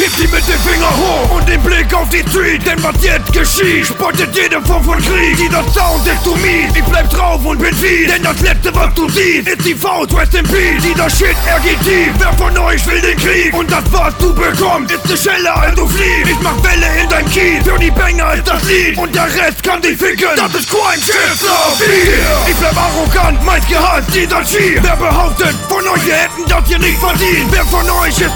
Hebt die mit dem Finger hoch und den Blick auf die Street, denn was jetzt geschieht, spottet jede Form von Krieg. Dieser Sound ist zu mies, ich bleib drauf und bin fies, denn das letzte was du siehst, ist die Faust, rest in peace. Dieser Shit, er geht tief, wer von euch will den Krieg? Und das was du bekommst, ist ne Schelle, als du fliehst. Ich mach Welle in deinem Kies, für die Banger ist das Lied und der Rest kann dich ficken. Das ist Crime, Shit, Love, Fear. Ich bleib arrogant, meist gehasst, dieser Cheat. Wer behauptet von euch, wir hätten das hier nicht verdient? Wer von euch ist